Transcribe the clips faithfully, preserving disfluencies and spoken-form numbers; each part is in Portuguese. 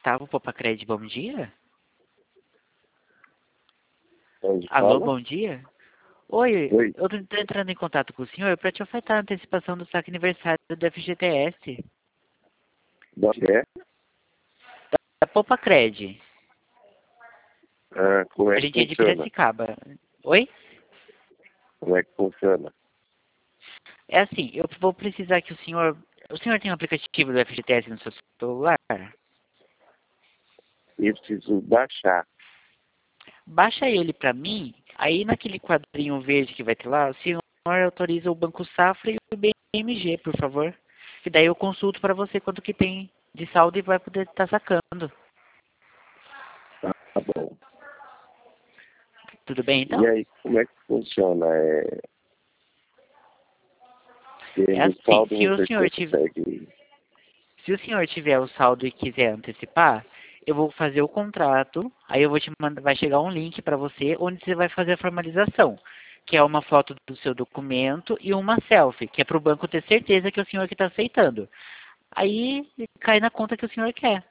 Gustavo Popacred, bom dia? Onde Alô, fala? bom dia? Oi, Oi. eu estou entrando em contato com o senhor para te ofertar a antecipação do saque aniversário do F G T S, De onde é? da Popacred. Ah, como A é que gente é de funciona? Piracicaba. Oi? Como é que funciona? É assim, eu vou precisar que o senhor... O senhor tem um aplicativo do F G T S no seu celular? Eu preciso baixar. Baixa ele para mim, aí naquele quadrinho verde que vai ter lá, o senhor autoriza o Banco Safra e o B M G, por favor. Que daí eu consulto para você quanto que tem de saldo e vai poder estar sacando. Tá bom. Tudo bem, E então? aí, como é que funciona? É... É Tendo assim, saldo, se o você senhor tiver, consegue... se o senhor tiver o saldo e quiser antecipar, eu vou fazer o contrato, aí eu vou te mandar, vai chegar um link para você, onde você vai fazer a formalização, que é uma foto do seu documento e uma selfie, que é para o banco ter certeza que é o senhor que está aceitando. Aí cai na conta que o senhor quer.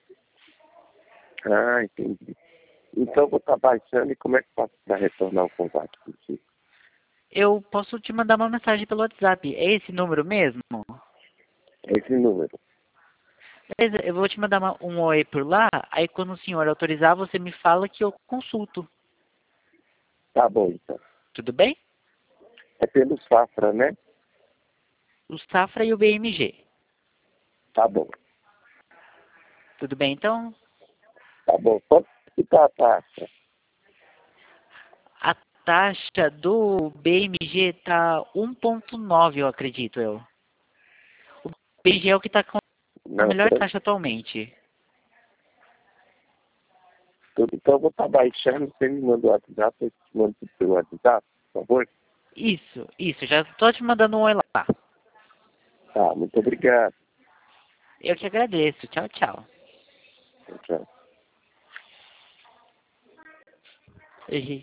Ah, entendi. Então, vou estar baixando e como é que faço para retornar o contato contigo? Eu posso te mandar uma mensagem pelo WhatsApp. É esse número mesmo? Esse número. Beleza, eu vou te mandar uma- um oi por lá, aí quando o senhor autorizar, você me fala que eu consulto. Tá bom, então. Tudo bem? É pelo Safra, né? O Safra e o B M G. Tá bom. Tudo bem, então? Tá bom. Quanto que tá a taxa? A taxa do B M G tá um ponto nove, eu acredito eu. O B M G é o que está com a Não, melhor pra- taxa atualmente. tudo. Então, eu vou estar baixando. Você me manda o WhatsApp, eu te mando pelo WhatsApp, por favor? Isso, isso. Já tô te mandando um oi lá. Tá, muito obrigado. Eu que agradeço. Tchau, tchau. Tchau, tchau. Oi,